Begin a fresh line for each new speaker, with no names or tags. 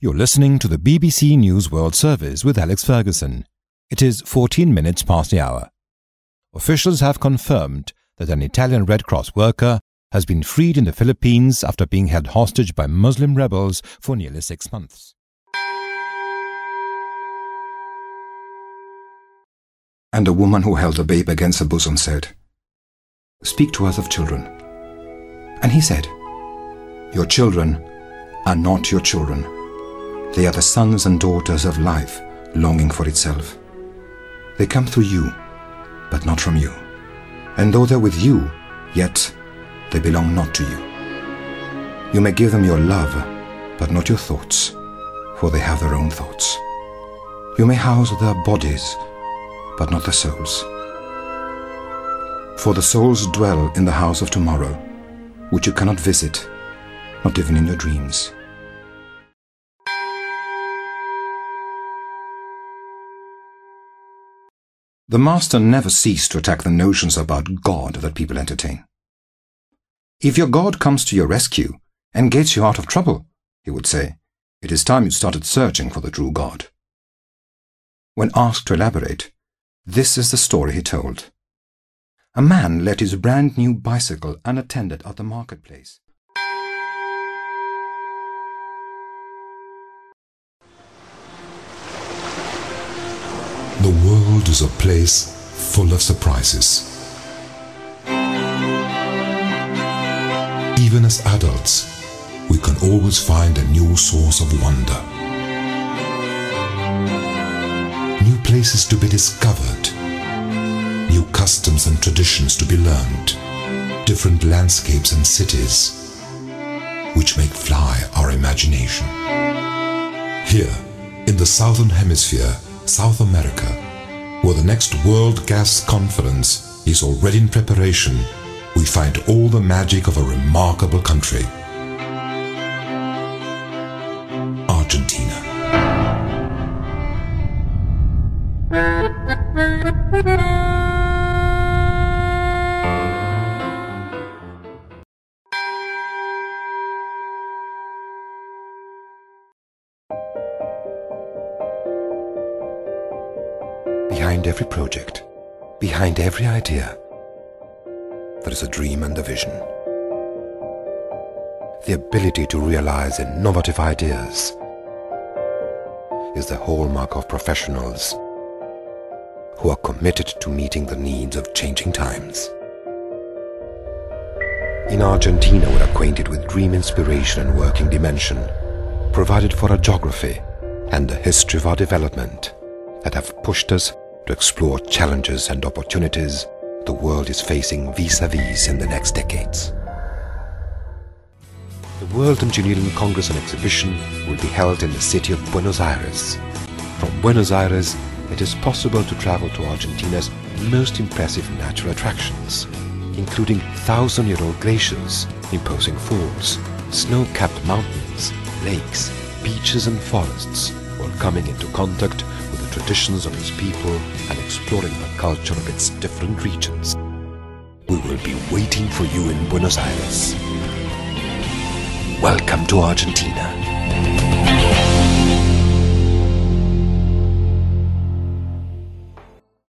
You're listening to the BBC News World Service with Alex Ferguson. It is 14 minutes past the hour. Officials have confirmed that an Italian Red Cross worker has been freed in the Philippines after being held hostage by Muslim rebels for nearly 6 months.
And a woman who held a babe against her bosom said, "Speak to us of children." And he said, "Your children are not your children. They are the sons and daughters of life longing for itself. They come through you, but not from you. And though they're with you, yet they belong not to you. You may give them your love, but not your thoughts, for they have their own thoughts. You may house their bodies, but not their souls. For the souls dwell in the house of tomorrow, which you cannot visit, not even in your dreams." The Master never ceased to attack the notions about God that people entertain. "If your God comes to your rescue and gets you out of trouble," he would say, "it is time you started searching for the true God." When asked to elaborate, this is the story he told. A man let his brand new bicycle unattended at the marketplace.
The world is a place full of surprises. Even as adults, we can always find a new source of wonder. New places to be discovered. New customs and traditions to be learned. Different landscapes and cities, which make fly our imagination. Here, in the Southern Hemisphere, South America, where the next World Gas Conference is already in preparation, we find all the magic of a remarkable country, Argentina.
Behind every project, behind every idea, there is a dream and a vision. The ability to realize innovative ideas is the hallmark of professionals who are committed to meeting the needs of changing times. In Argentina, we're acquainted with dream inspiration and working dimension, provided for our geography and the history of our development that have pushed us to explore challenges and opportunities the world is facing vis-a-vis in the next decades. The World Engineering Congress and Exhibition will be held in the city of Buenos Aires. From Buenos Aires, it is possible to travel to Argentina's most impressive natural attractions, including 1,000-year-old glaciers, imposing falls, snow-capped mountains, lakes, beaches and forests, while coming into contact with the traditions of its people and exploring the culture of its different regions. We will be waiting for you in Buenos Aires. Welcome to Argentina.